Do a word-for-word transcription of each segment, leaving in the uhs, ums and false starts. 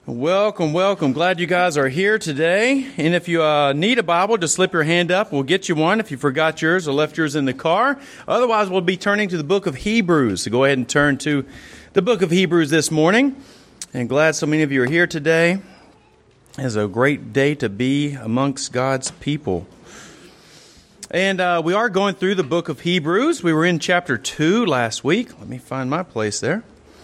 Welcome, welcome. Glad you guys are here today. And if you uh, need a Bible, just slip your hand up. We'll get you one if you forgot yours or left yours in the car. Otherwise, we'll be turning to the book of Hebrews. So go ahead and turn to the book of Hebrews this morning. And glad so many of you are here today. It's a great day to be amongst God's people. And uh, we are going through the book of Hebrews. We were in chapter two last week. Let me find my place there.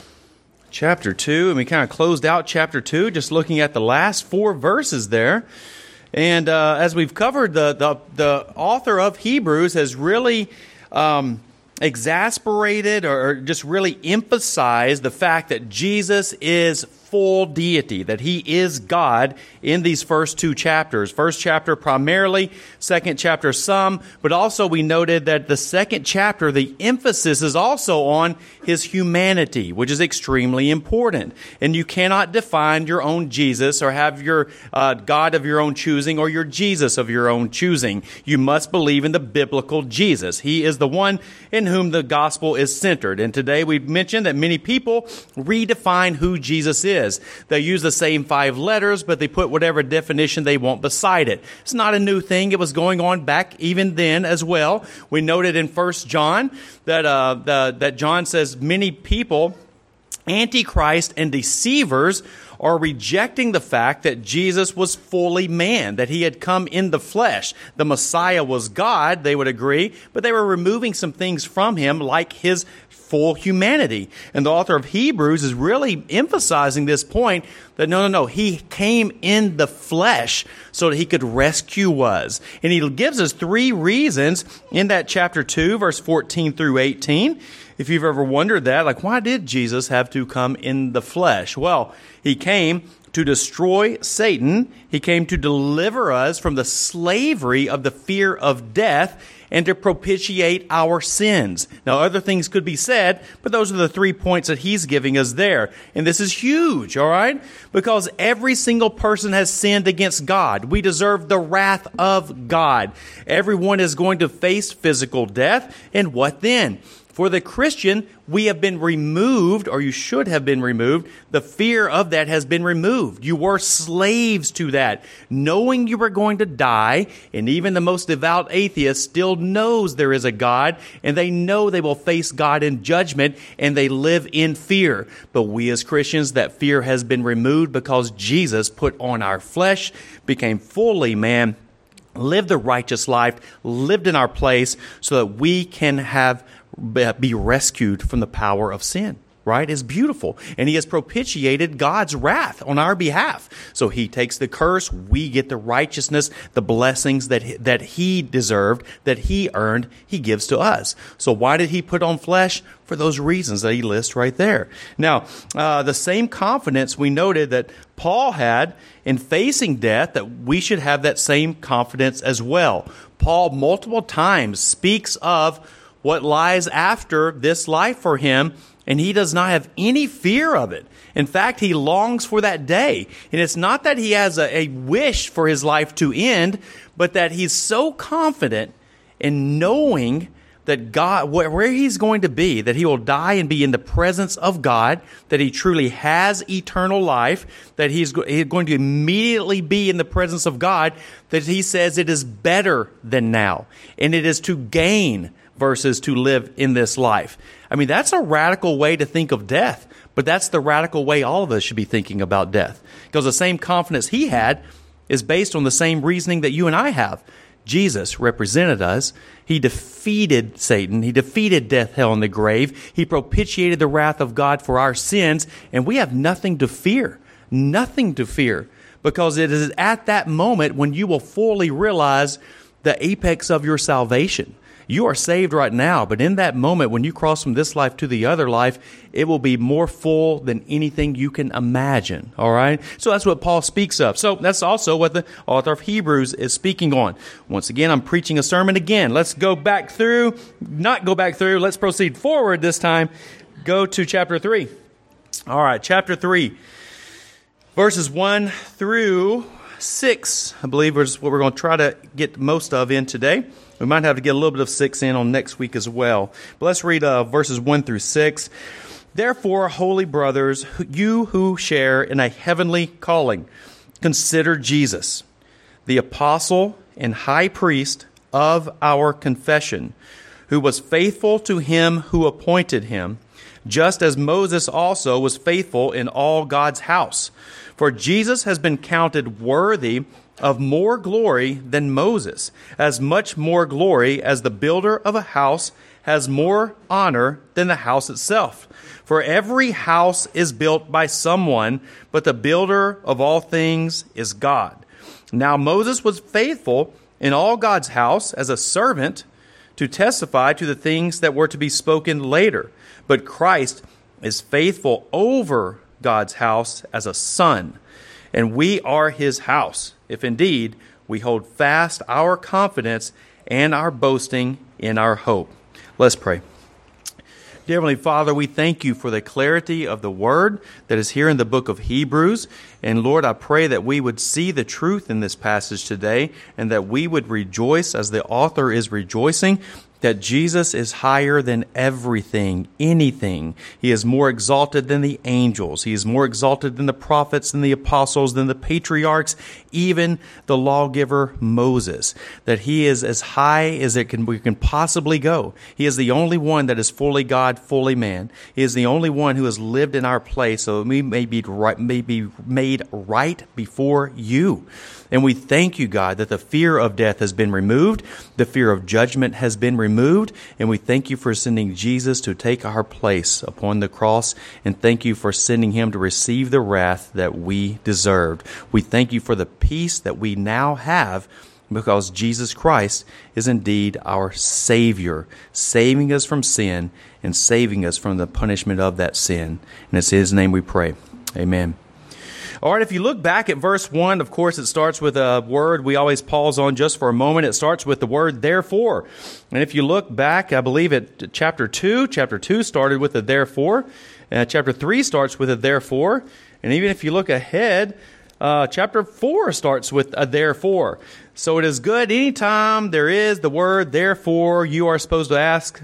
Chapter two, and we kind of closed out chapter two, just looking at the last four verses there. And uh, as we've covered, the, the the author of Hebrews has really um, exasperated or just really emphasized the fact that Jesus is full deity, that he is God in these first two chapters. First chapter primarily, second chapter some, but also we noted that the second chapter, the emphasis is also on his humanity, which is extremely important. And you cannot define your own Jesus or have your uh, God of your own choosing or your Jesus of your own choosing. You must believe in the biblical Jesus. He is the one in whom the gospel is centered. And today we've mentioned that many people redefine who Jesus is. They use the same five letters, but they put whatever definition they want beside it. It's not a new thing. It was going on back even then as well. We noted in First John that uh, the, that John says many people, antichrist and deceivers, are rejecting the fact that Jesus was fully man, that he had come in the flesh. The Messiah was God, they would agree, but they were removing some things from him, like his full humanity. And the author of Hebrews is really emphasizing this point that no, no, no, he came in the flesh so that he could rescue us. And he gives us three reasons in that chapter two, verse fourteen through eighteen. If you've ever wondered that, like, why did Jesus have to come in the flesh? Well, he came to destroy Satan. He came to deliver us from the slavery of the fear of death and to propitiate our sins. Now, other things could be said, but those are the three points that he's giving us there. And this is huge, all right? Because every single person has sinned against God. We deserve the wrath of God. Everyone is going to face physical death. And what then? For the Christian, we have been removed, or you should have been removed. The fear of that has been removed. You were slaves to that, knowing you were going to die, and even the most devout atheist still knows there is a God, and they know they will face God in judgment, and they live in fear. But we as Christians, that fear has been removed because Jesus put on our flesh, became fully man, lived the righteous life, lived in our place, so that we can have be rescued from the power of sin, right? It's beautiful. And he has propitiated God's wrath on our behalf. So he takes the curse, we get the righteousness, the blessings that he, that he deserved, that he earned, he gives to us. So why did he put on flesh? For those reasons that he lists right there. Now, uh, the same confidence we noted that Paul had in facing death, that we should have that same confidence as well. Paul multiple times speaks of what lies after this life for him, and he does not have any fear of it. In fact, he longs for that day. And it's not that he has a, a wish for his life to end, but that he's so confident in knowing that God, where he's going to be, that he will die and be in the presence of God, that he truly has eternal life, that he's going to immediately be in the presence of God, that he says it is better than now, and it is to gain versus to live in this life. I mean, that's a radical way to think of death, but that's the radical way all of us should be thinking about death. Because the same confidence he had is based on the same reasoning that you and I have. Jesus represented us. He defeated Satan. He defeated death, hell, and the grave. He propitiated the wrath of God for our sins, and we have nothing to fear. Nothing to fear. Because it is at that moment when you will fully realize the apex of your salvation. You are saved right now, but in that moment, when you cross from this life to the other life, it will be more full than anything you can imagine, all right? So that's what Paul speaks of. So that's also what the author of Hebrews is speaking on. Once again, I'm preaching a sermon again. Let's go back through, not go back through, let's proceed forward this time. Go to chapter three. All right, chapter three, verses one through six, I believe is what we're going to try to get most of in today. We might have to get a little bit of six in on next week as well. But let's read uh, verses one through six. Therefore, holy brothers, you who share in a heavenly calling, consider Jesus, the apostle and high priest of our confession, who was faithful to him who appointed him, just as Moses also was faithful in all God's house. For Jesus has been counted worthy of more glory than Moses, as much more glory as the builder of a house has more honor than the house itself. For every house is built by someone, but the builder of all things is God. Now Moses was faithful in all God's house as a servant to testify to the things that were to be spoken later. But Christ is faithful over God's house as a son, and we are his house, if indeed we hold fast our confidence and our boasting in our hope. Let's pray. Dear Heavenly Father, we thank you for the clarity of the word that is here in the book of Hebrews. And Lord, I pray that we would see the truth in this passage today and that we would rejoice as the author is rejoicing, that Jesus is higher than everything, anything. He is more exalted than the angels. He is more exalted than the prophets, than the apostles, than the patriarchs, even the lawgiver Moses. That he is as high as it can, we can possibly go. He is the only one that is fully God, fully man. He is the only one who has lived in our place so that we may be, right, may be made right before you. And we thank you, God, that the fear of death has been removed, the fear of judgment has been removed, and we thank you for sending Jesus to take our place upon the cross, and thank you for sending him to receive the wrath that we deserved. We thank you for the peace that we now have because Jesus Christ is indeed our Savior, saving us from sin and saving us from the punishment of that sin. And it's in his name we pray. Amen. All right, if you look back at verse one, of course, it starts with a word we always pause on just for a moment. It starts with the word therefore. And if you look back, I believe at chapter two, chapter two started with the therefore. Uh, chapter three starts with a therefore. And even if you look ahead, uh, chapter four starts with a therefore. So it is good anytime there is the word therefore, you are supposed to ask,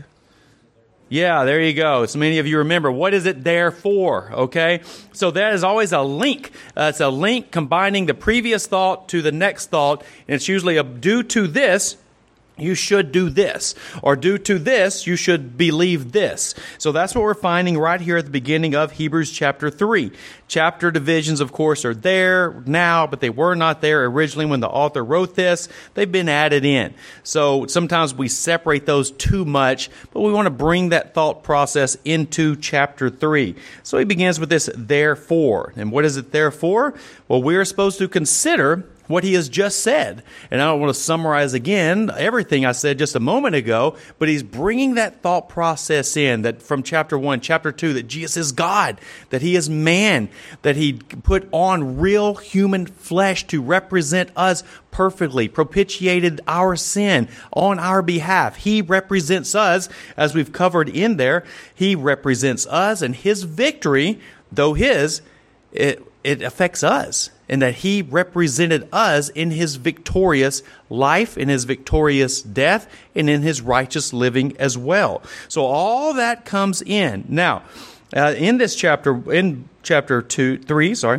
yeah, there you go. So many of you remember, what is it there for? Okay? So that is always a link. Uh, it's a link combining the previous thought to the next thought. And it's usually a due to this, you should do this. Or due to this, you should believe this. So that's what we're finding right here at the beginning of Hebrews chapter three. Chapter divisions, of course, are there now, but they were not there originally when the author wrote this. They've been added in. So sometimes we separate those too much, but we want to bring that thought process into chapter three. So he begins with this therefore. And what is it therefore? Well, we are supposed to consider what he has just said. And I don't want to summarize again everything I said just a moment ago, but he's bringing that thought process in, that from chapter one, chapter two, that Jesus is God, that he is man, that he put on real human flesh to represent us perfectly, propitiated our sin on our behalf. He represents us, as we've covered in there. He represents us, and his victory, though his, it, it affects us. And that he represented us in his victorious life, in his victorious death, and in his righteous living as well. So all that comes in. Now, uh, in this chapter, in chapter two, three, sorry,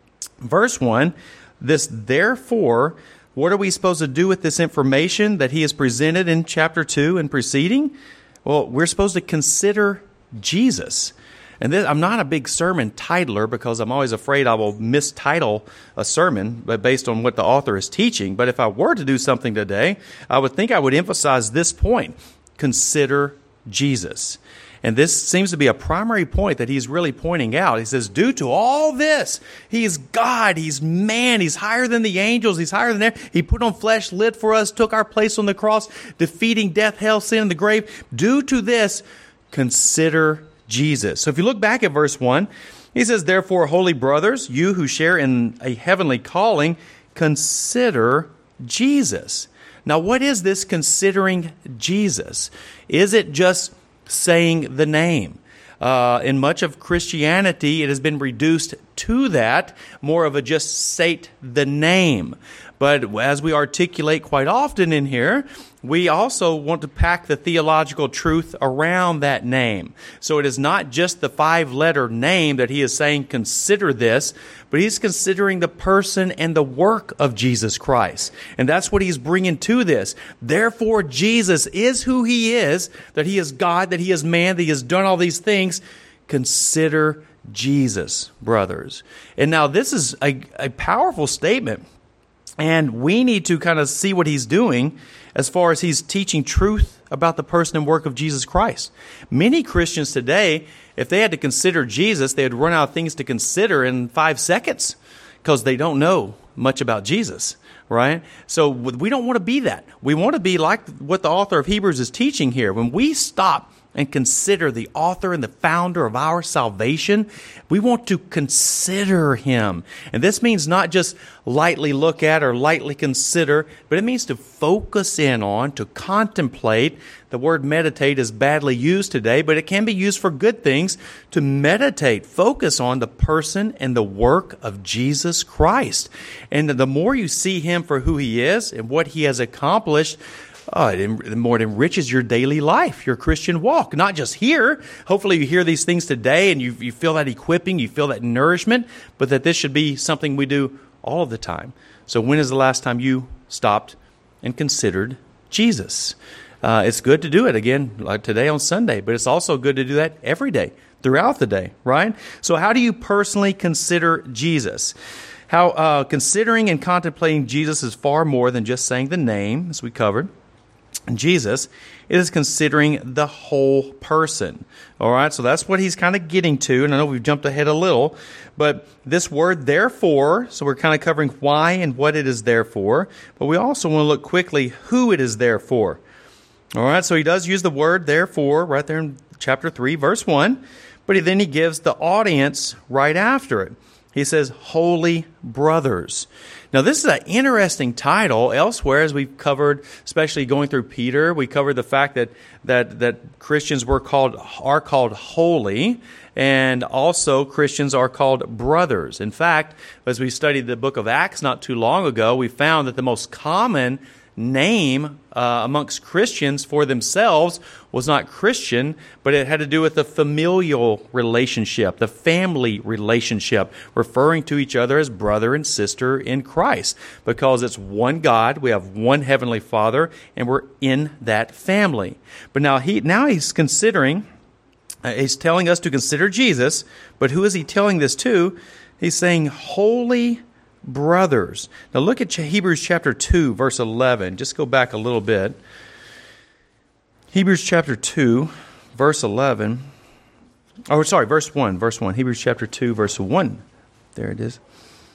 verse one, this therefore, what are we supposed to do with this information that he has presented in chapter two and preceding? Well, we're supposed to consider Jesus. And this, I'm not a big sermon titler because I'm always afraid I will mistitle a sermon but based on what the author is teaching. But if I were to do something today, I would think I would emphasize this point. Consider Jesus. And this seems to be a primary point that he's really pointing out. He says, due to all this, he's God, he's man, he's higher than the angels, he's higher than there. He put on flesh, lived for us, took our place on the cross, defeating death, hell, sin, and the grave. Due to this, consider Jesus. So if you look back at verse one, he says, therefore, holy brothers, you who share in a heavenly calling, consider Jesus. Now, what is this considering Jesus? Is it just saying the name? Uh, in much of Christianity, it has been reduced to that, more of a just state the name. But as we articulate quite often in here, we also want to pack the theological truth around that name. So it is not just the five-letter name that he is saying, consider this, but he's considering the person and the work of Jesus Christ. And that's what he's bringing to this. Therefore, Jesus is who he is, that he is God, that he is man, that he has done all these things. Consider Jesus, brothers. And now this is a, a powerful statement. And we need to kind of see what he's doing as far as he's teaching truth about the person and work of Jesus Christ. Many Christians today, if they had to consider Jesus, they would run out of things to consider in five seconds because they don't know much about Jesus, right? So we don't want to be that. We want to be like what the author of Hebrews is teaching here. When we stop and consider the author and the founder of our salvation, we want to consider him. And this means not just lightly look at or lightly consider, but it means to focus in on, to contemplate. The word meditate is badly used today, but it can be used for good things. To meditate, focus on the person and the work of Jesus Christ. And the more you see him for who he is and what he has accomplished, Oh, it, the more it enriches your daily life, your Christian walk. Not just here. Hopefully you hear these things today and you, you feel that equipping, you feel that nourishment, but that this should be something we do all of the time. So when is the last time you stopped and considered Jesus? Uh, it's good to do it, again, like today on Sunday, but it's also good to do that every day, throughout the day, right? So how do you personally consider Jesus? How uh, considering and contemplating Jesus is far more than just saying the name, as we covered. Jesus is considering the whole person. All right, so that's what he's kind of getting to. And I know we've jumped ahead a little, but this word therefore, so we're kind of covering why and what it is there for. But we also want to look quickly who it is there for. All right, so he does use the word therefore right there in chapter three, verse one. But then he gives the audience right after it. He says, holy brothers. Now, this is an interesting title. Elsewhere, as we've covered, especially going through Peter, we covered the fact that that that Christians were called are called holy, and also Christians are called brothers. In fact, as we studied the book of Acts not too long ago, we found that the most common name uh, amongst Christians for themselves was not Christian, but it had to do with the familial relationship, the family relationship, referring to each other as brother and sister in Christ, because it's one God, we have one heavenly Father, and we're in that family. But now he now he's considering, uh, he's telling us to consider Jesus, but who is he telling this to? He's saying, holy brothers. Now look at Hebrews chapter two, verse eleven. Just go back a little bit. Hebrews chapter two, verse eleven. Oh, sorry, verse one. Verse one. Hebrews chapter two, verse one. There it is.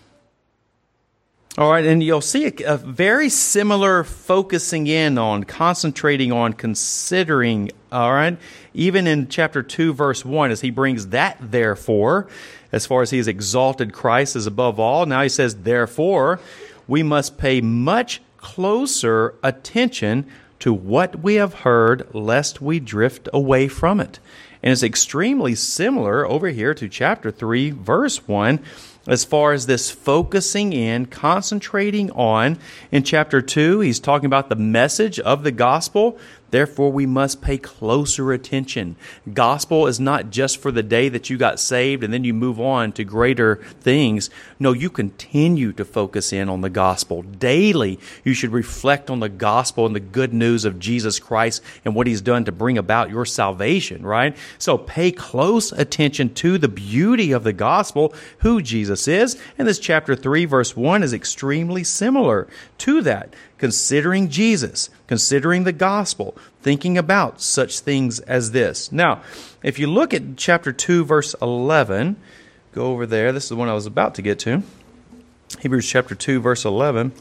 All right, and you'll see a, a very similar focusing in on, concentrating on, considering, all right, even in chapter two, verse one, as he brings that therefore, as far as he has exalted Christ as above all. Now he says, therefore, we must pay much closer attention to what we have heard, lest we drift away from it. And it's extremely similar over here to chapter three, verse one, as far as this focusing in, concentrating on. In chapter two, he's talking about the message of the gospel. Therefore, we must pay closer attention. Gospel is not just for the day that you got saved and then you move on to greater things. No, you continue to focus in on the gospel. Daily, you should reflect on the gospel and the good news of Jesus Christ and what he's done to bring about your salvation, right? So pay close attention to the beauty of the gospel, who Jesus is. And this chapter three, verse one is extremely similar to that. Considering Jesus, considering the gospel, thinking about such things as this. Now, if you look at chapter two, verse eleven, go over there. This is the one I was about to get to. Hebrews chapter two, verse eleven.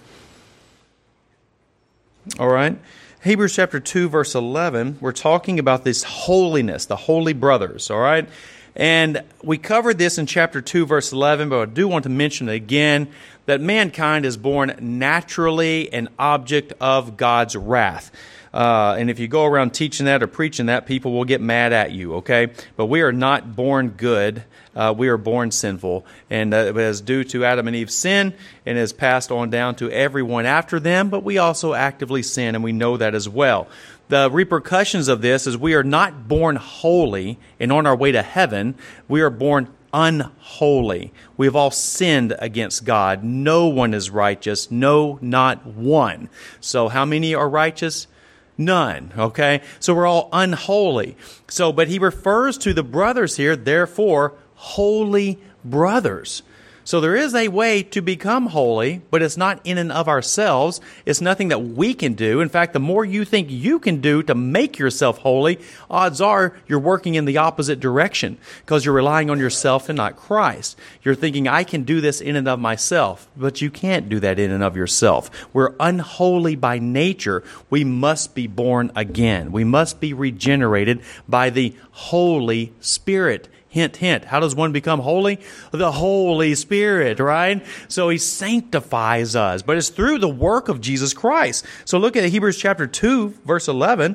All right. Hebrews chapter two, verse eleven, we're talking about this holiness, the holy brothers, all right? And we covered this in chapter two, verse eleven, but I do want to mention it again, that mankind is born naturally an object of God's wrath. Uh, and if you go around teaching that or preaching that, people will get mad at you, okay? But we are not born good. Uh, we are born sinful. And uh, it is due to Adam and Eve's sin and is passed on down to everyone after them. But we also actively sin, and we know that as well. The repercussions of this is we are not born holy and on our way to heaven. We are born unholy. We have all sinned against God. No one is righteous. No, not one. So how many are righteous? None. Okay? So we're all unholy. So, but he refers to the brothers here, therefore, holy brothers. So there is a way to become holy, but it's not in and of ourselves. It's nothing that we can do. In fact, the more you think you can do to make yourself holy, odds are you're working in the opposite direction because you're relying on yourself and not Christ. You're thinking, I can do this in and of myself, but you can't do that in and of yourself. We're unholy by nature. We must be born again. We must be regenerated by the Holy Spirit. Hint, hint. How does one become holy? The Holy Spirit, right? So he sanctifies us, but it's through the work of Jesus Christ. So look at Hebrews chapter two, verse eleven.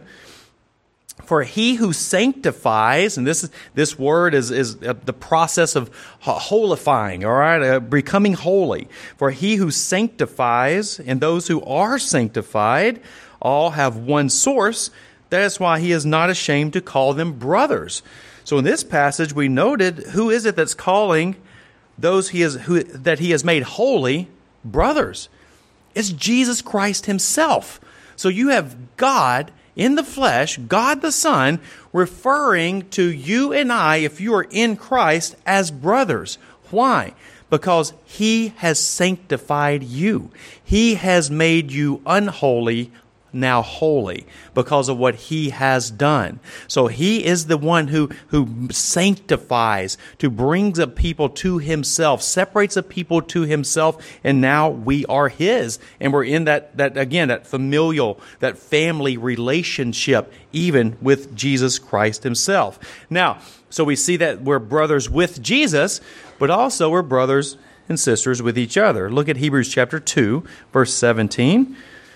For he who sanctifies, and this is, this word is, is the process of holifying, all right, uh, becoming holy. For he who sanctifies and those who are sanctified all have one source. That is why he is not ashamed to call them brothers. So in this passage, we noted, who is it that's calling those he has, who, that he has made holy brothers? It's Jesus Christ himself. So you have God in the flesh, God the Son, referring to you and I, if you are in Christ, as brothers. Why? Because he has sanctified you. He has made you unholy, now holy, because of what he has done. So he is the one who, who sanctifies, to brings a people to himself, separates a people to himself, and now we are his. And we're in that, that again, that familial, that family relationship, even with Jesus Christ himself. Now, so we see that we're brothers with Jesus, but also we're brothers and sisters with each other. Look at Hebrews chapter two, verse seventeen.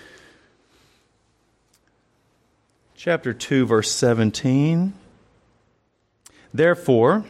Chapter two, verse seventeen. Therefore,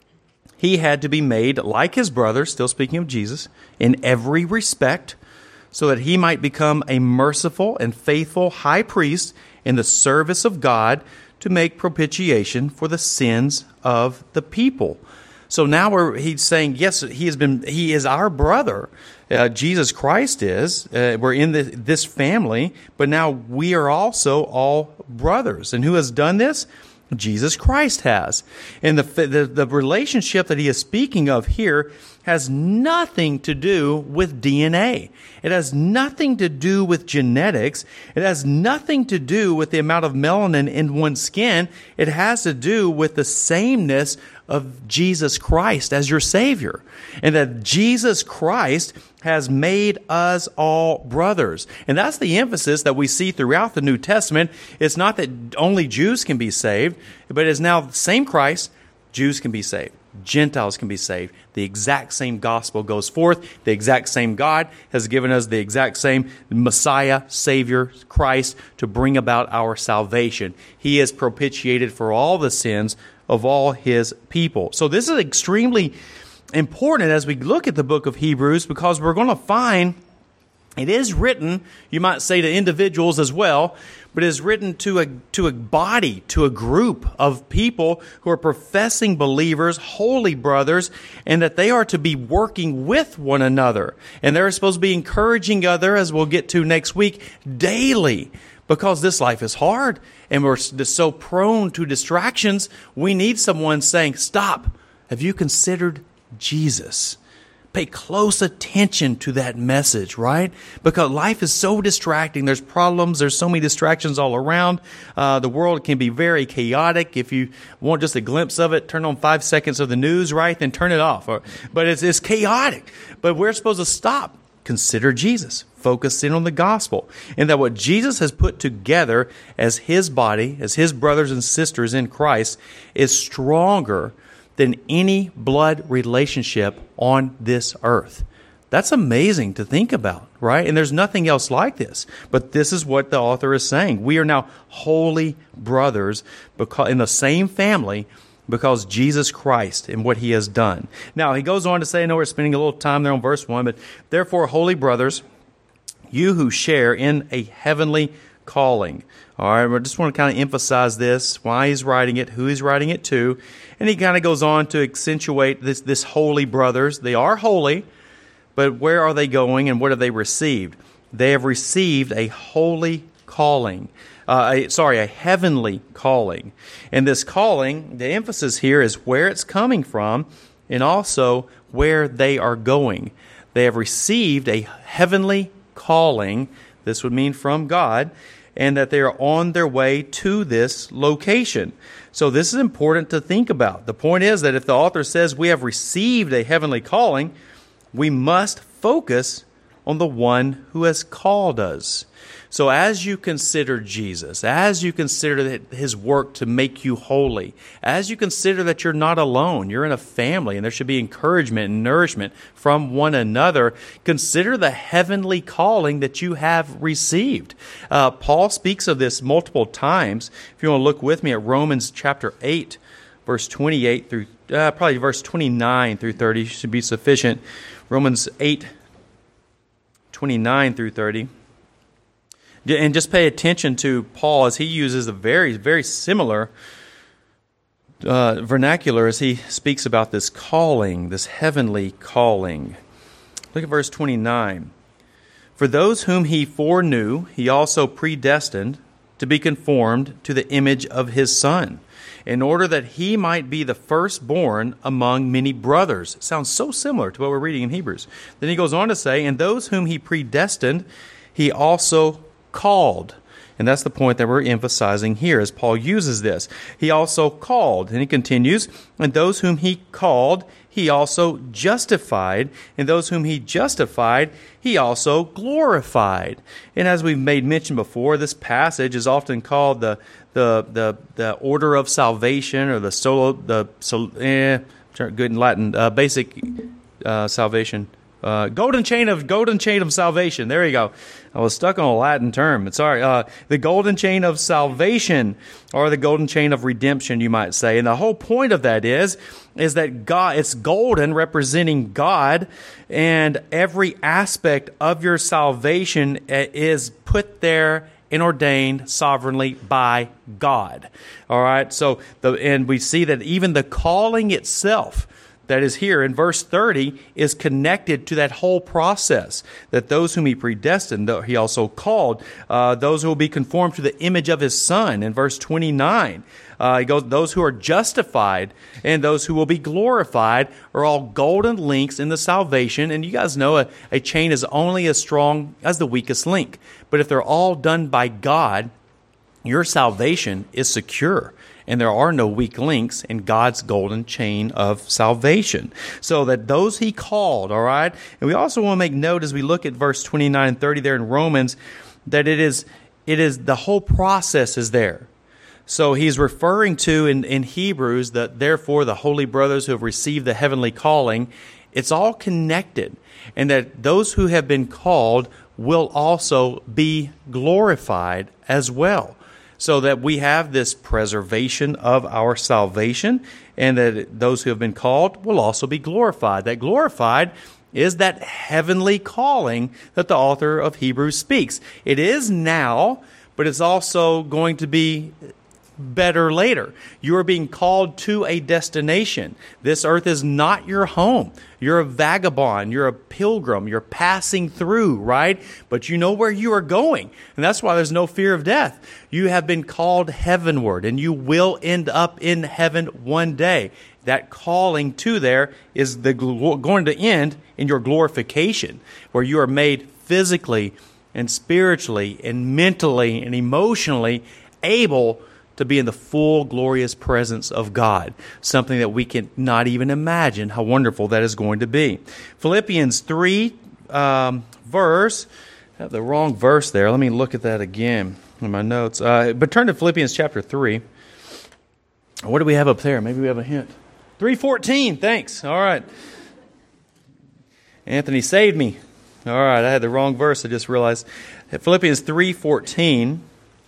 he had to be made like his brothers, still speaking of Jesus, in every respect, so that he might become a merciful and faithful high priest in the service of God to make propitiation for the sins of the people. So now we're, he's saying, yes, he has been. He is our brother. Uh, Jesus Christ is. Uh, we're in the, this family, but now we are also all brothers. And who has done this? Jesus Christ has. And the, the the relationship that he is speaking of here has nothing to do with D N A. It has nothing to do with genetics. It has nothing to do with the amount of melanin in one's skin. It has to do with the sameness of Jesus Christ as your Savior. And that Jesus Christ has made us all brothers. And that's the emphasis that we see throughout the New Testament. It's not that only Jews can be saved, but it's now the same Christ, Jews can be saved. Gentiles can be saved. The exact same gospel goes forth. The exact same God has given us the exact same Messiah, Savior, Christ, to bring about our salvation. He is propitiated for all the sins of all his people. So this is extremely important as we look at the book of Hebrews, because we're going to find it is written, you might say, to individuals as well, but it is written to a to a body, to a group of people who are professing believers, holy brothers, and that they are to be working with one another. And they're supposed to be encouraging other, as we'll get to next week, daily. Because this life is hard and we're so prone to distractions, we need someone saying, stop, have you considered Jesus? Pay close attention to that message, right? Because life is so distracting. There's problems. There's so many distractions all around. Uh, the world can be very chaotic. If you want just a glimpse of it, turn on five seconds of the news, right? Then turn it off. But it's, it's chaotic. But we're supposed to stop. Consider Jesus. Focus in on the gospel. And that what Jesus has put together as his body, as his brothers and sisters in Christ, is stronger than any blood relationship on this earth. That's amazing to think about, right? And there's nothing else like this. But this is what the author is saying. We are now holy brothers because in the same family because Jesus Christ and what he has done. Now, he goes on to say, I know we're spending a little time there on verse one, but therefore, holy brothers, you who share in a heavenly calling. All right, I just want to kind of emphasize this, why he's writing it, who he's writing it to. And he kind of goes on to accentuate this, this holy brothers. They are holy, but where are they going and what have they received? They have received a holy calling. Uh, a, sorry, a heavenly calling. And this calling, the emphasis here is where it's coming from and also where they are going. They have received a heavenly calling. This would mean from God, and that they are on their way to this location. So this is important to think about. The point is that if the author says we have received a heavenly calling, we must focus on the one who has called us. So as you consider Jesus, as you consider his work to make you holy, as you consider that you're not alone, you're in a family, and there should be encouragement and nourishment from one another, consider the heavenly calling that you have received. Uh, Paul speaks of this multiple times. If you want to look with me at Romans chapter eight, verse twenty-eight through, uh, probably verse twenty-nine through thirty should be sufficient. Romans eight, twenty-nine through thirty. And just pay attention to Paul as he uses a very, very similar uh, vernacular as he speaks about this calling, this heavenly calling. Look at verse twenty-nine. For those whom he foreknew, he also predestined to be conformed to the image of his Son, in order that he might be the firstborn among many brothers. It sounds so similar to what we're reading in Hebrews. Then he goes on to say, and those whom he predestined, he also called. And that's the point that we're emphasizing here as Paul uses this. He also called. And he continues, and those whom he called, he also justified. And those whom he justified, he also glorified. And as we've made mention before, this passage is often called the the the, the order of salvation, or the solo the so eh, good in Latin uh, basic uh, salvation. Uh, golden chain of golden chain of salvation. There you go. I was stuck on a Latin term. Sorry. Uh, the golden chain of salvation, or the golden chain of redemption, you might say. And the whole point of that is, is that God, it's golden, representing God, and every aspect of your salvation is put there and ordained sovereignly by God. All right. So the and we see that even the calling itself, that is here in verse thirty, is connected to that whole process. That those whom he predestined, he also called. Uh, those who will be conformed to the image of his Son in verse twenty-nine. Uh, he goes, those who are justified and those who will be glorified are all golden links in the salvation. And you guys know a, a chain is only as strong as the weakest link. But if they're all done by God, your salvation is secure. And there are no weak links in God's golden chain of salvation. So that those he called, all right? And we also want to make note as we look at verse twenty-nine and thirty there in Romans, that it is it is the whole process is there. So he's referring to in, in Hebrews that therefore the holy brothers who have received the heavenly calling, it's all connected. And that those who have been called will also be glorified as well. So that we have this preservation of our salvation, and that those who have been called will also be glorified. That glorified is that heavenly calling that the author of Hebrews speaks. It is now, but it's also going to be better later. You are being called to a destination. This earth is not your home. You're a vagabond. You're a pilgrim. You're passing through, right? But you know where you are going. And that's why there's no fear of death. You have been called heavenward, and you will end up in heaven one day. That calling to there is the going to end in your glorification, where you are made physically and spiritually and mentally and emotionally able to be in the full glorious presence of God, something that we can not even imagine how wonderful that is going to be. Philippians three, um, verse, I have the wrong verse there. Let me look at that again in my notes. Uh, but turn to Philippians chapter three. What do we have up there? Maybe we have a hint. three fourteen, thanks. All right. Anthony saved me. All right, I had the wrong verse, I just realized. Philippians three fourteen.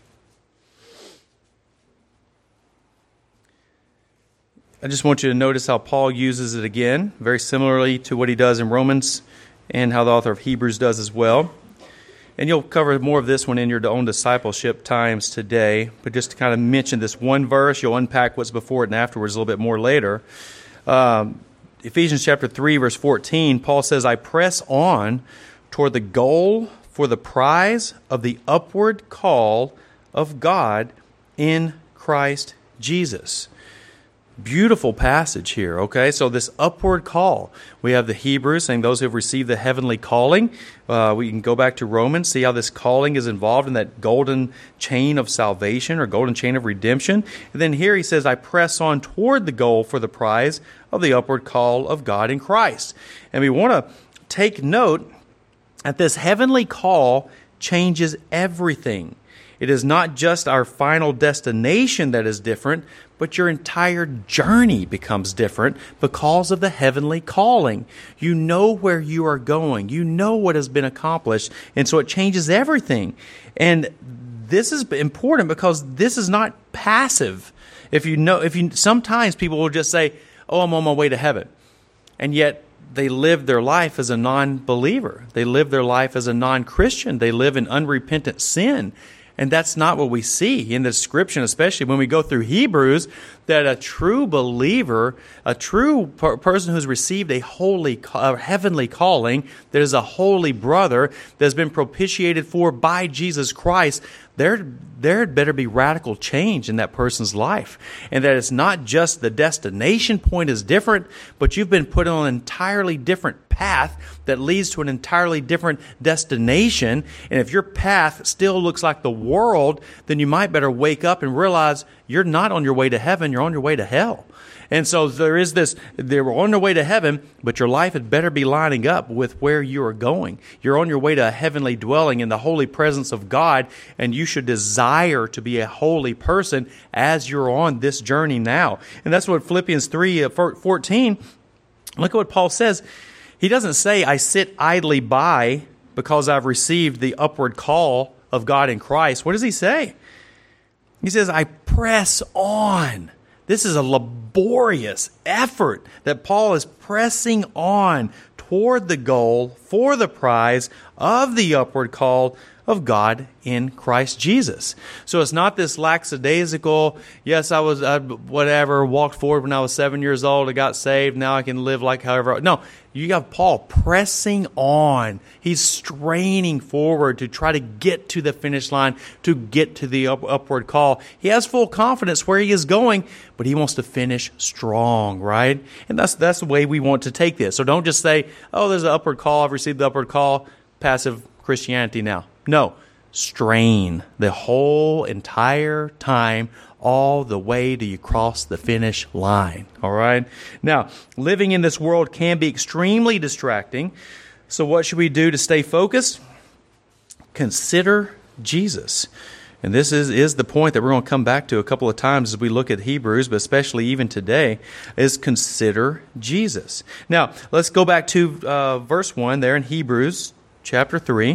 I just want you to notice how Paul uses it again, very similarly to what he does in Romans and how the author of Hebrews does as well. And you'll cover more of this one in your own discipleship times today. But just to kind of mention this one verse, you'll unpack what's before it and afterwards a little bit more later. Um, Ephesians chapter three, verse fourteen, Paul says, I press on toward the goal for the prize of the upward call of God in Christ Jesus. Beautiful passage here, okay? So this upward call. We have the Hebrews saying those who have received the heavenly calling. Uh, we can go back to Romans, see how this calling is involved in that golden chain of salvation or golden chain of redemption. And then here he says, I press on toward the goal for the prize of the upward call of God in Christ. And we want to take note that this heavenly call changes everything. It is not just our final destination that is different, but your entire journey becomes different because of the heavenly calling. You know where you are going. You know what has been accomplished, and so it changes everything. And this is important because this is not passive. If you know, if you sometimes people will just say, "Oh, I'm on my way to heaven," and yet they live their life as a non-believer. They live their life as a non-Christian. They live in unrepentant sin. And that's not what we see in the description, especially when we go through Hebrews, that a true believer, a true per- person who's received a holy, a heavenly calling, that is a holy brother that has been propitiated for by Jesus Christ, there, there had better be radical change in that person's life. And that it's not just the destination point is different, but you've been put on an entirely different path that leads to an entirely different destination. And if your path still looks like the world, then you might better wake up and realize you're not on your way to heaven, you're on your way to hell. And so there is this, they're on their way to heaven, but your life had better be lining up with where you are going. You're on your way to a heavenly dwelling in the holy presence of God, and you should desire to be a holy person as you're on this journey now. And that's what Philippians three fourteen, look at what Paul says. He doesn't say, I sit idly by because I've received the upward call of God in Christ. What does he say? He says, I press on. This is a laborious effort that Paul is pressing on toward the goal for the prize of the upward call of God in Christ Jesus. So it's not this lackadaisical, yes, I was, I, whatever, walked forward when I was seven years old, I got saved, now I can live like however. No, you got Paul pressing on. He's straining forward to try to get to the finish line, to get to the up, upward call. He has full confidence where he is going, but he wants to finish strong, right? And that's, that's the way we want to take this. So don't just say, oh, there's an upward call, I've received the upward call, passive Christianity now. No, strain the whole entire time, all the way till you cross the finish line. All right? Now, living in this world can be extremely distracting. So what should we do to stay focused? Consider Jesus. And this is, is the point that we're going to come back to a couple of times as we look at Hebrews, but especially even today, is consider Jesus. Now, let's go back to uh, verse one there in Hebrews chapter three.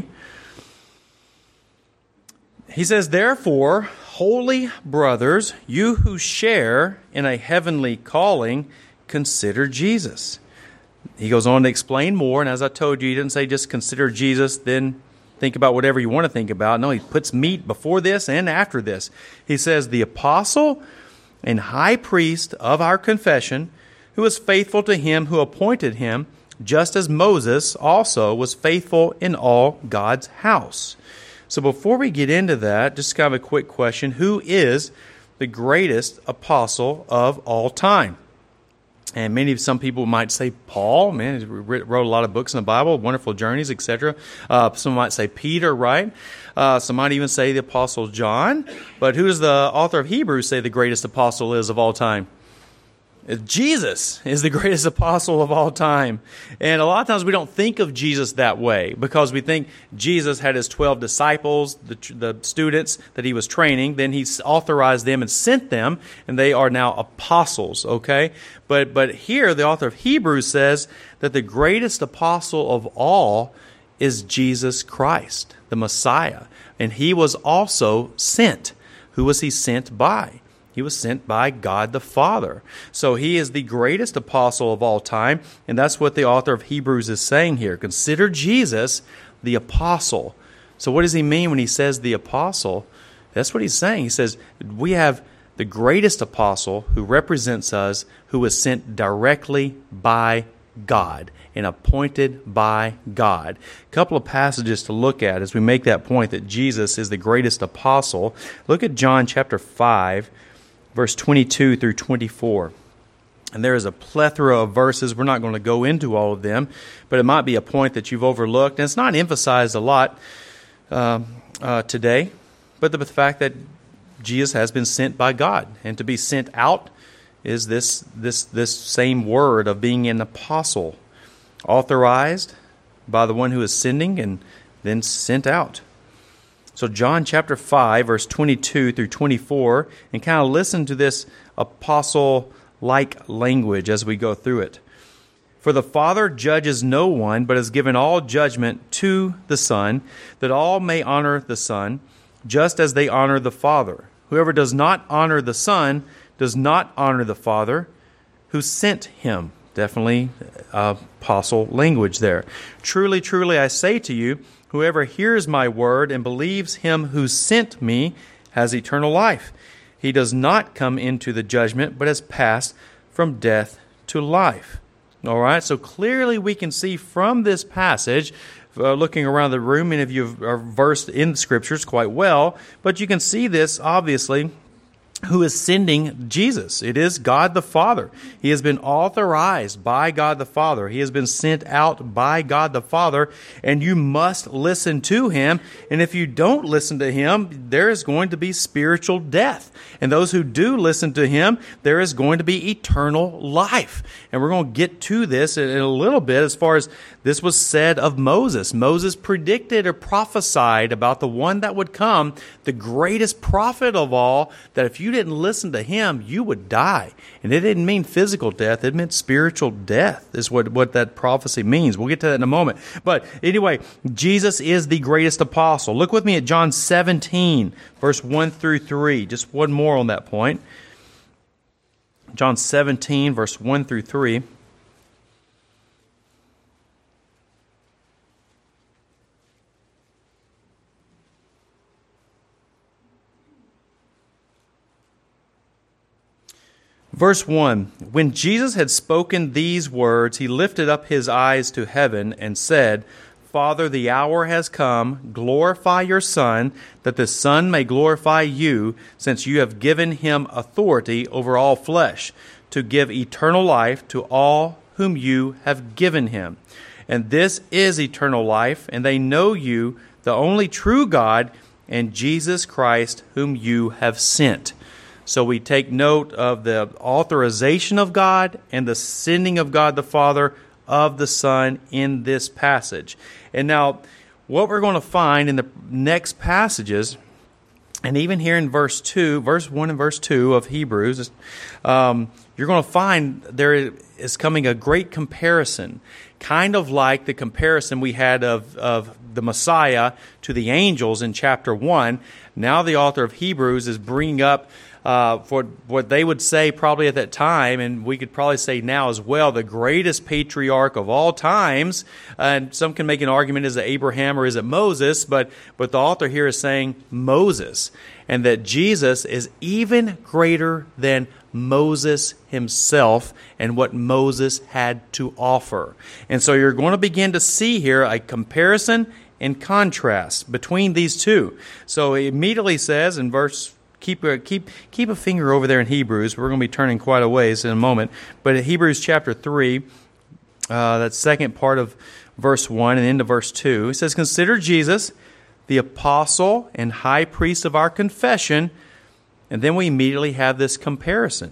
He says, therefore, holy brothers, you who share in a heavenly calling, consider Jesus. He goes on to explain more, and as I told you, he didn't say just consider Jesus, then think about whatever you want to think about. No, he puts meat before this and after this. He says, the apostle and high priest of our confession, who is faithful to him who appointed him, just as Moses also was faithful in all God's house. So before we get into that, just kind of a quick question. Who is the greatest apostle of all time? And many, some people might say Paul. Man, he wrote a lot of books in the Bible, wonderful journeys, et cetera. Uh, some might say Peter, right? Uh, some might even say the apostle John. But who does the author of Hebrews say the greatest apostle is of all time? Jesus is the greatest apostle of all time. And a lot of times we don't think of Jesus that way because we think Jesus had his twelve disciples, the, the students that he was training. Then he authorized them and sent them, and they are now apostles, okay? But, but here the author of Hebrews says that the greatest apostle of all is Jesus Christ, the Messiah. And he was also sent. Who was he sent by? He was sent by God the Father. So he is the greatest apostle of all time, and that's what the author of Hebrews is saying here. Consider Jesus the apostle. So what does he mean when he says the apostle? That's what he's saying. He says, we have the greatest apostle who represents us, who was sent directly by God and appointed by God. A couple of passages to look at as we make that point that Jesus is the greatest apostle. Look at John chapter five, verse twenty-two through twenty-four. And there is a plethora of verses. We're not going to go into all of them, but it might be a point that you've overlooked. And it's not emphasized a lot uh, uh, today, but the, the fact that Jesus has been sent by God. And to be sent out is this, this, this same word of being an apostle, authorized by the one who is sending and then sent out. So John chapter five, verse twenty-two through twenty-four, and kind of listen to this apostle-like language as we go through it. For the Father judges no one, but has given all judgment to the Son, that all may honor the Son, just as they honor the Father. Whoever does not honor the Son does not honor the Father who sent him. Definitely uh, apostle language there. Truly, truly, I say to you, whoever hears my word and believes him who sent me has eternal life. He does not come into the judgment, but has passed from death to life. All right, so clearly we can see from this passage, uh, looking around the room, many of you are versed in the Scriptures quite well, but you can see this obviously. Who is sending Jesus? It is God the Father. He has been authorized by God the Father. He has been sent out by God the Father, and you must listen to him. And if you don't listen to him, there is going to be spiritual death. And those who do listen to him, there is going to be eternal life. And we're going to get to this in a little bit as far as this was said of Moses. Moses predicted or prophesied about the one that would come, the greatest prophet of all, that if you didn't listen to him, you would die. And it didn't mean physical death. It meant spiritual death is what, what that prophecy means. We'll get to that in a moment. But anyway, Jesus is the greatest apostle. Look with me at John seventeen, verse one through three. Just one more on that point. John seventeen, verse one through three. Verse one, when Jesus had spoken these words, he lifted up his eyes to heaven and said, Father, the hour has come. Glorify your Son, that the Son may glorify you, since you have given him authority over all flesh, to give eternal life to all whom you have given him. And this is eternal life, and they know you, the only true God, and Jesus Christ, whom you have sent. So we take note of the authorization of God and the sending of God the Father of the Son in this passage. And now, what we're going to find in the next passages, and even here in verse two, verse one and verse two of Hebrews, um, you're going to find there is coming a great comparison, kind of like the comparison we had of, of the Messiah to the angels in chapter one. Now the author of Hebrews is bringing up Uh, for what they would say probably at that time, and we could probably say now as well, the greatest patriarch of all times. And some can make an argument, is it Abraham or is it Moses? But, but the author here is saying Moses, and that Jesus is even greater than Moses himself and what Moses had to offer. And so you're going to begin to see here a comparison and contrast between these two. So it immediately says in verse Keep a, keep keep a finger over there in Hebrews. We're going to be turning quite a ways in a moment. But in Hebrews chapter three, uh, that second part of verse one and into verse two, it says, Consider Jesus, the apostle and high priest of our confession. And then we immediately have this comparison.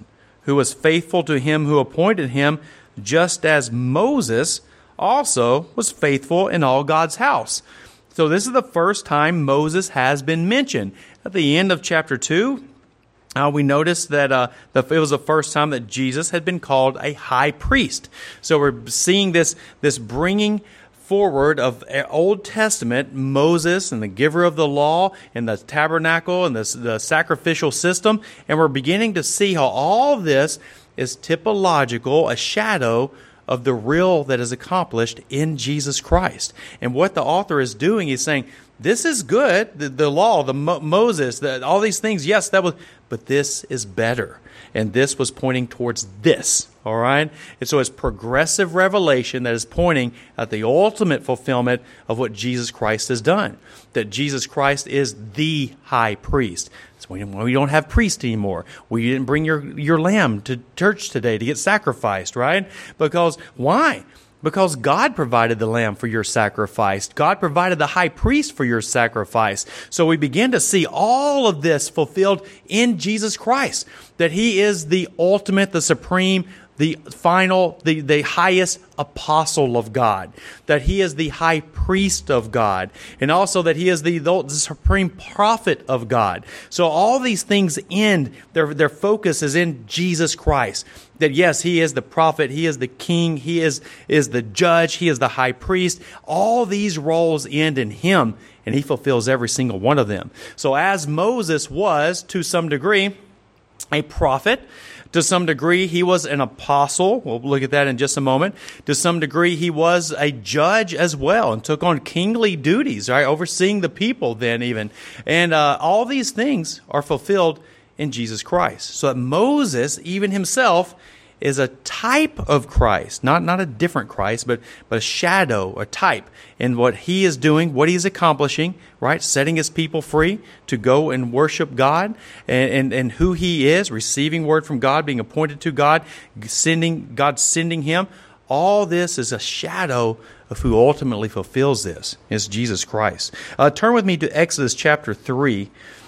who was faithful to him who appointed him, just as Moses also was faithful in all God's house. So this is the first time Moses has been mentioned. At the end of chapter two, uh, we notice that uh, the, it was the first time that Jesus had been called a high priest. So we're seeing this, this bringing forward of Old Testament, Moses and the giver of the law and the tabernacle and the, the sacrificial system. And we're beginning to see how all this is typological, a shadow of the real that is accomplished in Jesus Christ. And what the author is doing is saying, this is good, the, the law, the Mo- Moses, the, all these things, yes, that was, but this is better. And this was pointing towards this, all right? And so it's progressive revelation that is pointing at the ultimate fulfillment of what Jesus Christ has done. That Jesus Christ is the high priest. So we, we don't have priest anymore. We didn't bring your, your lamb to church today to get sacrificed, right? Because, why? Because God provided the lamb for your sacrifice. God provided the high priest for your sacrifice. So we begin to see all of this fulfilled in Jesus Christ. That He is the ultimate, the supreme, the final, the, the highest apostle of God. That He is the high priest of God. And also that He is the, the supreme prophet of God. So all these things end, their, their focus is in Jesus Christ. That yes, He is the prophet, He is the king, He is, is the judge, He is the high priest. All these roles end in Him, and He fulfills every single one of them. So as Moses was, to some degree, a prophet, to some degree, he was an apostle. We'll look at that in just a moment. To some degree, he was a judge as well and took on kingly duties, right? Overseeing the people then even. And uh, all these things are fulfilled in Jesus Christ. So that Moses, even himself, is a type of Christ. Not, not a different Christ, but, but a shadow, a type in what he is doing, what he's accomplishing, right? Setting his people free to go and worship God and, and, and who he is, receiving word from God, being appointed to God, sending God sending him. All this is a shadow of who ultimately fulfills this, is Jesus Christ. Uh, turn with me to Exodus chapter three.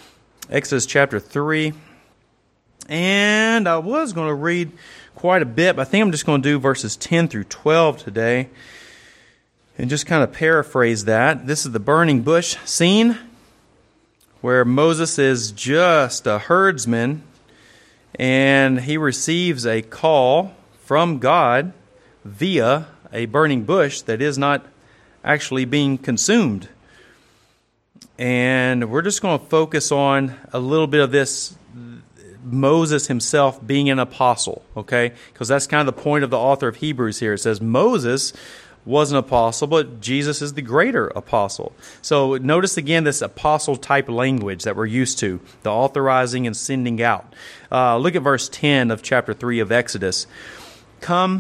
Exodus chapter three. And I was going to read quite a bit, but I think I'm just going to do verses ten through twelve today and just kind of paraphrase that. This is the burning bush scene where Moses is just a herdsman and he receives a call from God via a burning bush that is not actually being consumed. And we're just going to focus on a little bit of this Moses himself being an apostle, okay? Because that's kind of the point of the author of Hebrews here. It says Moses was an apostle, but Jesus is the greater apostle. So notice again this apostle-type language that we're used to, the authorizing and sending out. Uh, look at verse ten of chapter three of Exodus. Come,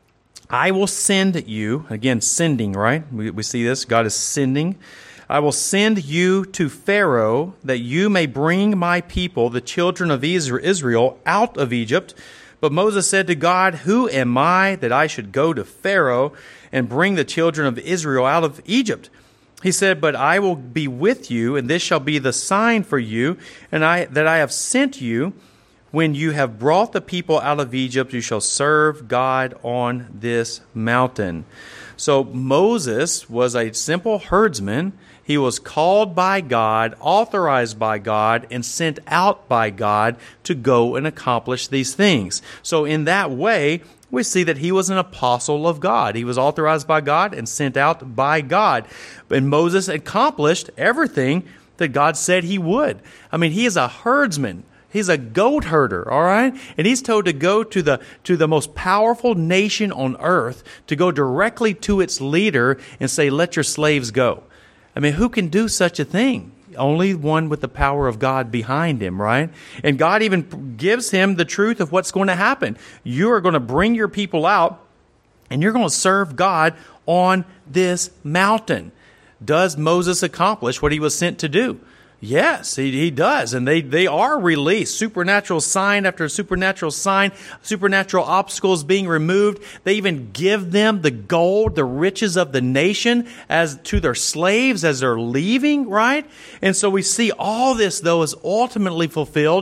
I will send you, again, sending, right? We, we see this, God is sending. I will send you to Pharaoh, that you may bring my people, the children of Israel, out of Egypt. But Moses said to God, who am I that I should go to Pharaoh and bring the children of Israel out of Egypt? He said, but I will be with you, and this shall be the sign for you, and I that I have sent you. When you have brought the people out of Egypt, you shall serve God on this mountain. So Moses was a simple herdsman. He was called by God, authorized by God, and sent out by God to go and accomplish these things. So in that way, we see that he was an apostle of God. He was authorized by God and sent out by God. And Moses accomplished everything that God said he would. I mean, he is a herdsman. He's a goat herder, all right? And he's told to go to the to the most powerful nation on earth, to go directly to its leader and say, let your slaves go. I mean, who can do such a thing? Only one with the power of God behind him, right? And God even gives him the truth of what's going to happen. You are going to bring your people out, and you're going to serve God on this mountain. Does Moses accomplish what he was sent to do? Yes, he, he does. And they, they are released. Supernatural sign after supernatural sign, supernatural obstacles being removed. They even give them the gold, the riches of the nation as to their slaves as they're leaving, right? And so we see all this, though, is ultimately fulfilled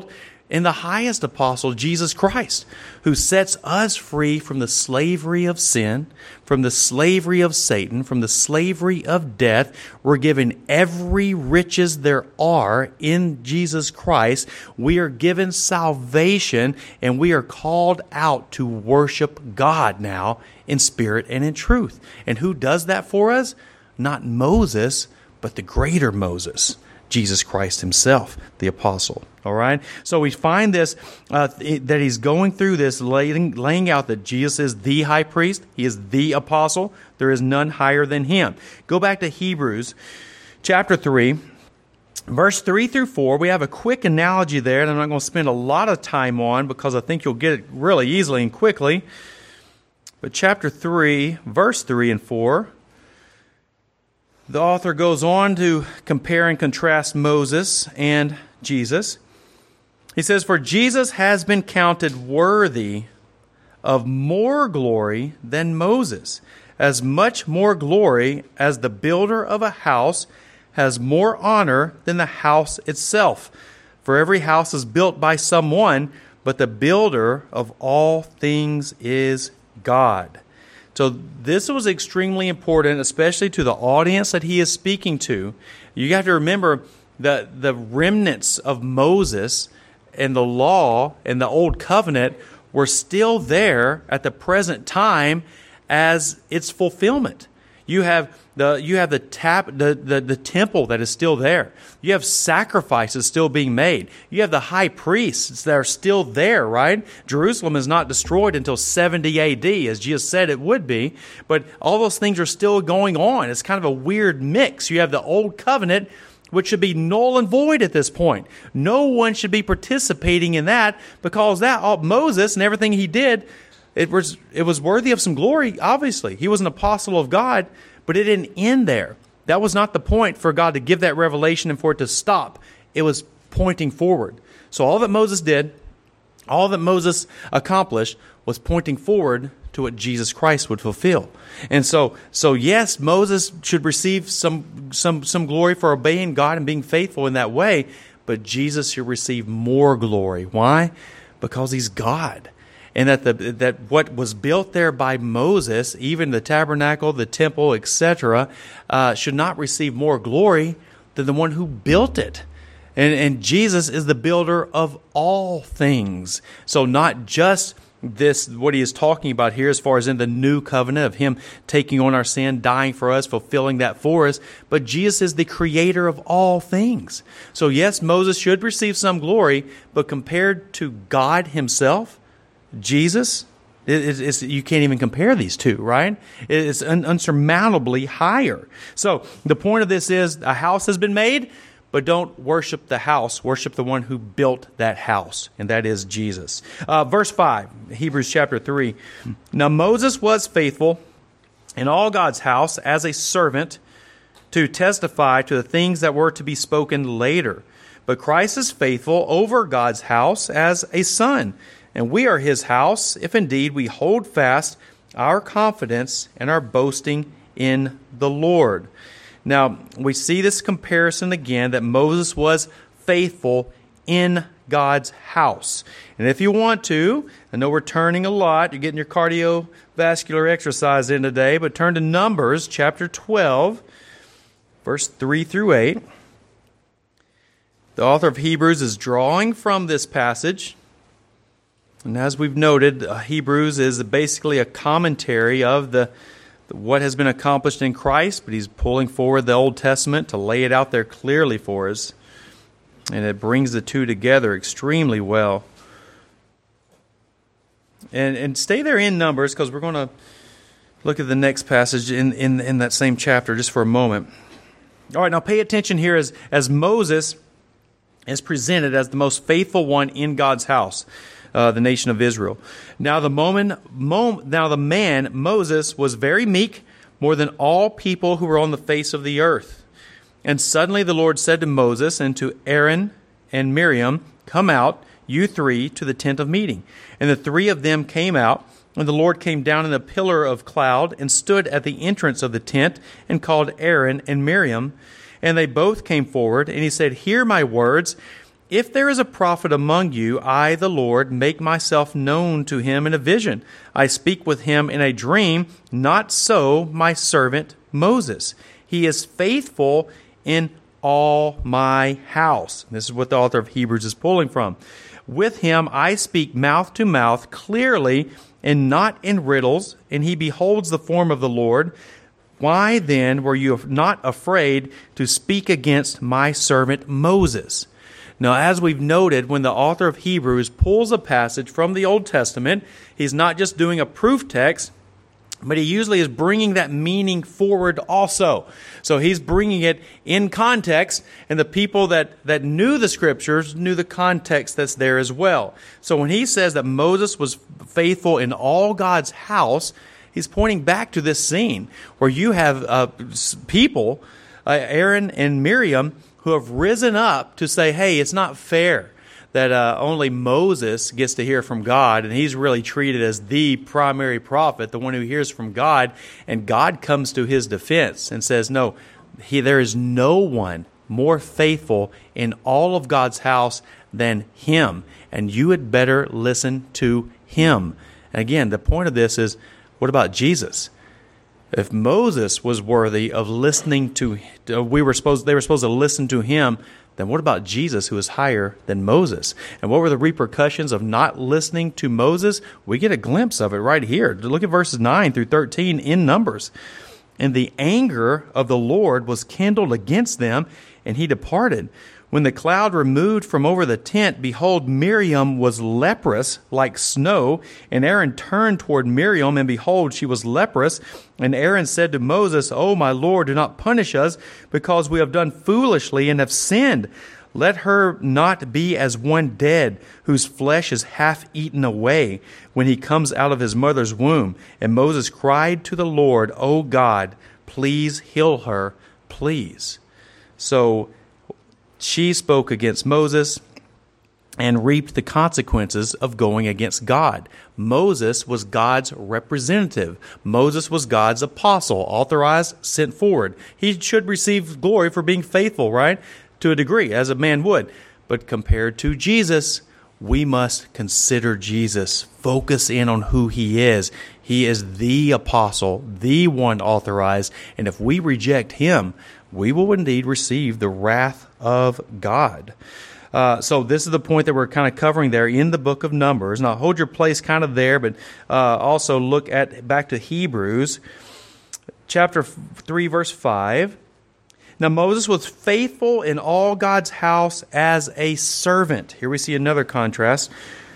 in the highest apostle, Jesus Christ, who sets us free from the slavery of sin, from the slavery of Satan, from the slavery of death. We're given every riches there are in Jesus Christ. We are given salvation, and we are called out to worship God now in spirit and in truth. And who does that for us? Not Moses, but the greater Moses, Jesus Christ himself, the apostle. All right? So we find this, uh, that he's going through this, laying, laying out that Jesus is the high priest. He is the apostle. There is none higher than him. Go back to Hebrews chapter three, verse three through four. We have a quick analogy there that I'm not going to spend a lot of time on because I think you'll get it really easily and quickly. But chapter three, verse three and four, the author goes on to compare and contrast Moses and Jesus. He says, "For Jesus has been counted worthy of more glory than Moses, as much more glory as the builder of a house has more honor than the house itself. For every house is built by someone, but the builder of all things is God." So this was extremely important, especially to the audience that he is speaking to. You have to remember that the remnants of Moses and the law and the old covenant were still there at the present time as its fulfillment. You have the you have the tap the, the, the temple that is still there. You have sacrifices still being made. You have the high priests that are still there, right? Jerusalem is not destroyed until seventy A D, as Jesus said it would be. But all those things are still going on. It's kind of a weird mix. You have the old covenant, which should be null and void at this point. No one should be participating in that because that all, Moses and everything he did, It was it was worthy of some glory, obviously. He was an apostle of God, but it didn't end there. That was not the point for God to give that revelation and for it to stop. It was pointing forward. So all that Moses did, all that Moses accomplished, was pointing forward to what Jesus Christ would fulfill. And so, so yes, Moses should receive some some some glory for obeying God and being faithful in that way, but Jesus should receive more glory. Why? Because he's God. And that the that what was built there by Moses, even the tabernacle, the temple, et cetera, uh, should not receive more glory than the one who built it. And, and Jesus is the builder of all things. So not just this, what he is talking about here as far as in the new covenant of him taking on our sin, dying for us, fulfilling that for us, but Jesus is the creator of all things. So yes, Moses should receive some glory, but compared to God himself, Jesus, it, it's, you can't even compare these two, right? It's un, unsurmountably higher. So the point of this is a house has been made, but don't worship the house. Worship the one who built that house, and that is Jesus. Uh, verse five, Hebrews chapter three. Now Moses was faithful in all God's house as a servant to testify to the things that were to be spoken later. But Christ is faithful over God's house as a son. And we are his house, if indeed we hold fast our confidence and our boasting in the Lord. Now, we see this comparison again, that Moses was faithful in God's house. And if you want to, I know we're turning a lot, you're getting your cardiovascular exercise in today, but turn to Numbers chapter twelve, verse three through eight. The author of Hebrews is drawing from this passage. And as we've noted, uh, Hebrews is basically a commentary of the, the what has been accomplished in Christ, but he's pulling forward the Old Testament to lay it out there clearly for us. And it brings the two together extremely well. And and stay there in Numbers, because we're going to look at the next passage in, in, in that same chapter just for a moment. All right, now pay attention here as, as Moses is presented as the most faithful one in God's house. Uh, the nation of Israel. Now the moment, mom, now the man Moses was very meek, more than all people who were on the face of the earth. And suddenly the Lord said to Moses and to Aaron and Miriam, "Come out, you three, to the tent of meeting." And the three of them came out, and the Lord came down in a pillar of cloud and stood at the entrance of the tent and called Aaron and Miriam. And they both came forward, and he said, "Hear my words. If there is a prophet among you, I, the Lord, make myself known to him in a vision. I speak with him in a dream. Not so my servant Moses. He is faithful in all my house. This is what the author of Hebrews is pulling from. With him I speak mouth to mouth, clearly, and not in riddles, and he beholds the form of the Lord. Why then were you not afraid to speak against my servant Moses? Now, as we've noted, when the author of Hebrews pulls a passage from the Old Testament, he's not just doing a proof text, but he usually is bringing that meaning forward also. So he's bringing it in context, and the people that, that knew the Scriptures knew the context that's there as well. So when he says that Moses was faithful in all God's house, he's pointing back to this scene where you have uh, people, uh, Aaron and Miriam, who have risen up to say, hey, it's not fair that uh, only Moses gets to hear from God, and he's really treated as the primary prophet, the one who hears from God, and God comes to his defense and says, no, he, there is no one more faithful in all of God's house than him, and you had better listen to him. And again, the point of this is, what about Jesus? If Moses was worthy of listening to, we were supposed, they were supposed to listen to him, then what about Jesus, who is higher than Moses? And what were the repercussions of not listening to Moses? We get a glimpse of it right here. Look at verses nine through thirteen in Numbers. And the anger of the Lord was kindled against them, and he departed. When the cloud removed from over the tent, behold, Miriam was leprous like snow. And Aaron turned toward Miriam, and behold, she was leprous. And Aaron said to Moses, O my Lord, do not punish us, because we have done foolishly and have sinned. Let her not be as one dead, whose flesh is half eaten away, when he comes out of his mother's womb. And Moses cried to the Lord, O God, please heal her, please. So she spoke against Moses and reaped the consequences of going against God. Moses was God's representative. Moses was God's apostle, authorized, sent forward. He should receive glory for being faithful, right? To a degree, as a man would. But compared to Jesus, we must consider Jesus, focus in on who he is. He is the apostle, the one authorized, and if we reject him, we will indeed receive the wrath of God. Uh, so this is the point that we're kind of covering there in the book of Numbers. Now hold your place kind of there, but uh, also look at back to Hebrews chapter three, verse five. Now Moses was faithful in all God's house as a servant. Here we see another contrast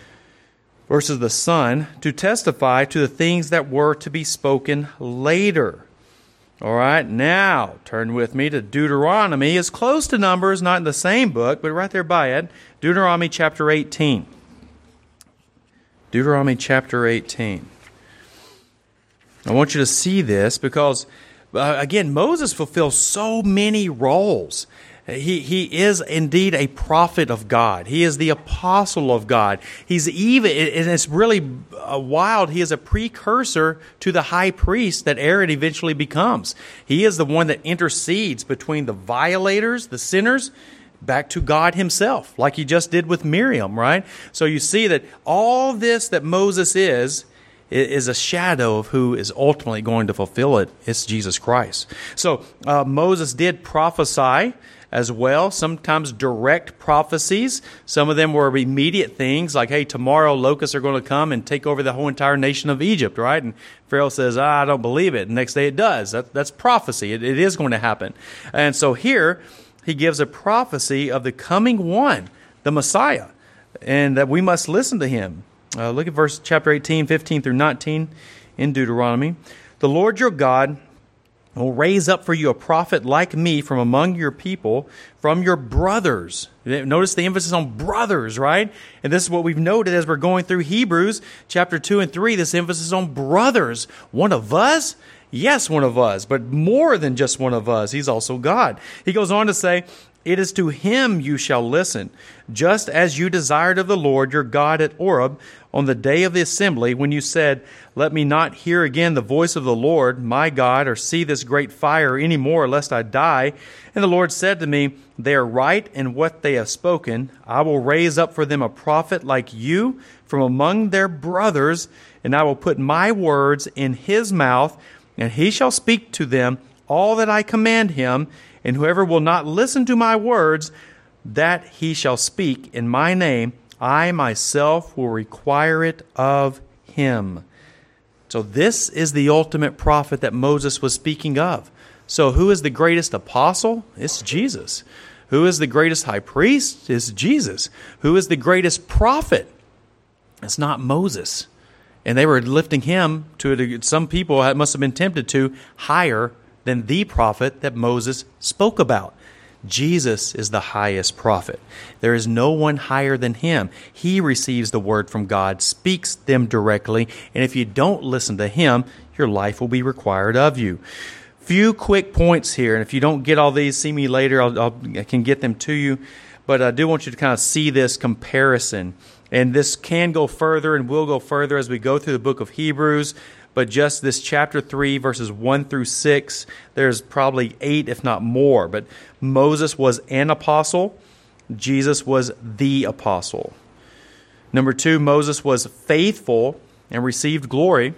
versus the son, to testify to the things that were to be spoken later. All right, now turn with me to Deuteronomy. It's close to Numbers, not in the same book, but right there by it. Deuteronomy chapter eighteen. Deuteronomy chapter eighteen. I want you to see this because, uh, again, Moses fulfills so many roles. He he is indeed a prophet of God. He is the apostle of God. He's even, and it's really wild, he is a precursor to the high priest that Aaron eventually becomes. He is the one that intercedes between the violators, the sinners, back to God himself, like he just did with Miriam, right? So you see that all this that Moses is, is a shadow of who is ultimately going to fulfill it. It's Jesus Christ. So uh, Moses did prophesy as well, sometimes direct prophecies. Some of them were immediate things like, hey, tomorrow locusts are going to come and take over the whole entire nation of Egypt, right? And Pharaoh says, ah, I don't believe it. And the next day it does. That, that's prophecy. It, it is going to happen. And so here he gives a prophecy of the coming one, the Messiah, and that we must listen to him. Uh, look at verse chapter eighteen, fifteen through nineteen in Deuteronomy. The Lord your God will raise up for you a prophet like me from among your people, from your brothers. Notice the emphasis on brothers, right? And this is what we've noted as we're going through Hebrews chapter two and three, this emphasis on brothers. One of us? Yes, one of us, but more than just one of us. He's also God. He goes on to say, it is to him you shall listen, just as you desired of the Lord your God at Oreb on the day of the assembly, when you said, let me not hear again the voice of the Lord my God, or see this great fire any more, lest I die. And the Lord said to me, they are right in what they have spoken. I will raise up for them a prophet like you from among their brothers, and I will put my words in his mouth, and he shall speak to them all that I command him. And whoever will not listen to my words, that he shall speak in my name, I myself will require it of him. So this is the ultimate prophet that Moses was speaking of. So who is the greatest apostle? It's Jesus. Who is the greatest high priest? It's Jesus. Who is the greatest prophet? It's not Moses. And they were lifting him to, some people must have been tempted to, higher than the prophet that Moses spoke about. Jesus is the highest prophet. There is no one higher than him. He receives the word from God, speaks them directly, and if you don't listen to him, your life will be required of you. Few quick points here, and if you don't get all these, see me later. I'll, I'll, I can get them to you, but I do want you to kind of see this comparison. And this can go further and will go further as we go through the book of Hebrews. But just this chapter three, verses one through six, there's probably eight, if not more. But Moses was an apostle. Jesus was the apostle. Number two, Moses was faithful and received glory.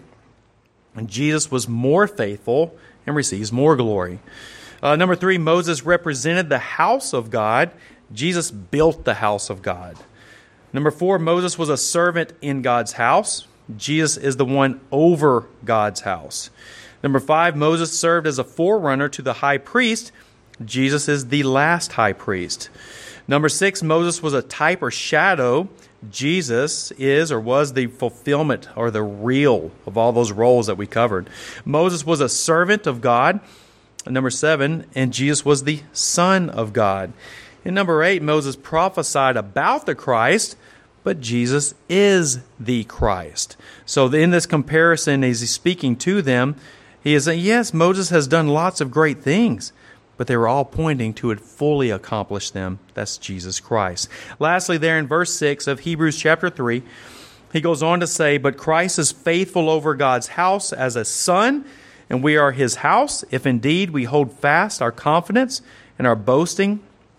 And Jesus was more faithful and receives more glory. Uh, number three, Moses represented the house of God. Jesus built the house of God. Number four, Moses was a servant in God's house. Jesus is the one over God's house. Number five, Moses served as a forerunner to the high priest. Jesus is the last high priest. Number six, Moses was a type or shadow. Jesus is or was the fulfillment or the real of all those roles that we covered. Moses was a servant of God. Number seven, and Jesus was the Son of God. And number eight, Moses prophesied about the Christ, but Jesus is the Christ. So in this comparison, as he's speaking to them, he is saying, yes, Moses has done lots of great things, but they were all pointing to it fully accomplish them. That's Jesus Christ. Lastly, there in verse six of Hebrews chapter three, he goes on to say, but Christ is faithful over God's house as a son, and we are his house, if indeed we hold fast our confidence and our boasting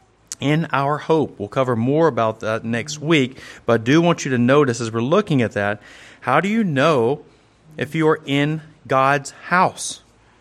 in our hope. We'll cover more about that next week, but I do want you to notice as we're looking at that, how do you know if you are in God's house?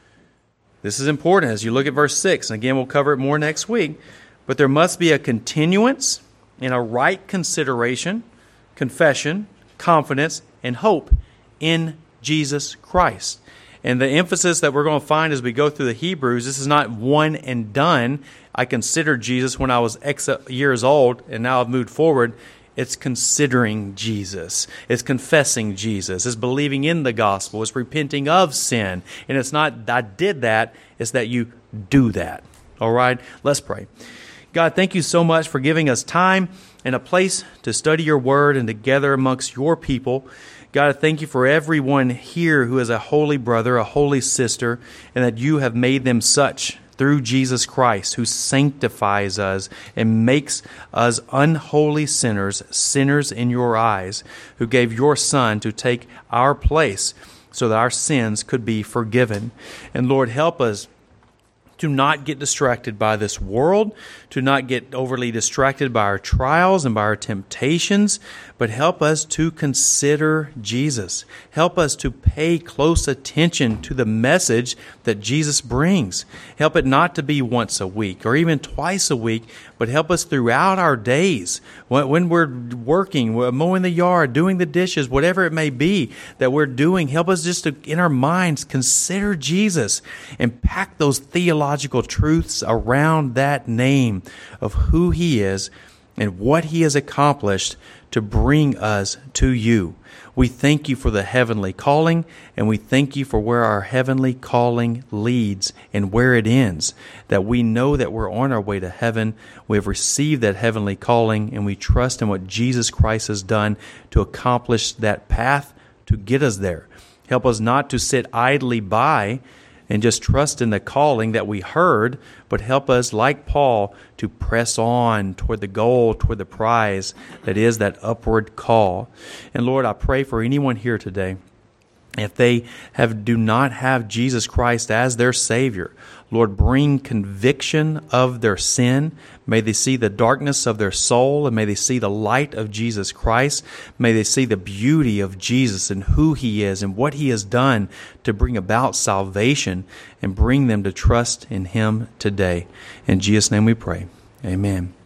This is important as you look at verse six, and again, we'll cover it more next week, but there must be a continuance in a right consideration, confession, confidence, and hope in Jesus Christ. And the emphasis that we're going to find as we go through the Hebrews, this is not one and done. I considered Jesus when I was X years old, and now I've moved forward. It's considering Jesus. It's confessing Jesus. It's believing in the gospel. It's repenting of sin. And it's not, I did that. It's that you do that. All right? Let's pray. God, thank you so much for giving us time and a place to study your word and to gather amongst your people. God, I thank you for everyone here who is a holy brother, a holy sister, and that you have made them such through Jesus Christ, who sanctifies us and makes us unholy sinners, sinners in your eyes, who gave your Son to take our place so that our sins could be forgiven. And Lord, help us to not get distracted by this world, to not get overly distracted by our trials and by our temptations, but help us to consider Jesus. Help us to pay close attention to the message that Jesus brings. Help it not to be once a week or even twice a week, but help us throughout our days. When we're working, we're mowing the yard, doing the dishes, whatever it may be that we're doing, help us just to, in our minds, consider Jesus and pack those theological truths around that name of who He is and what He has accomplished to bring us to you. We thank you for the heavenly calling, and we thank you for where our heavenly calling leads and where it ends, that we know that we're on our way to heaven. We have received that heavenly calling, and we trust in what Jesus Christ has done to accomplish that path to get us there. Help us not to sit idly by and just trust in the calling that we heard, but help us, like Paul, to press on toward the goal, toward the prize that is that upward call. And Lord, I pray for anyone here today, if they have do not have Jesus Christ as their Savior, Lord, bring conviction of their sin. May they see the darkness of their soul, and may they see the light of Jesus Christ. May they see the beauty of Jesus and who He is and what He has done to bring about salvation, and bring them to trust in Him today. In Jesus' name we pray. Amen.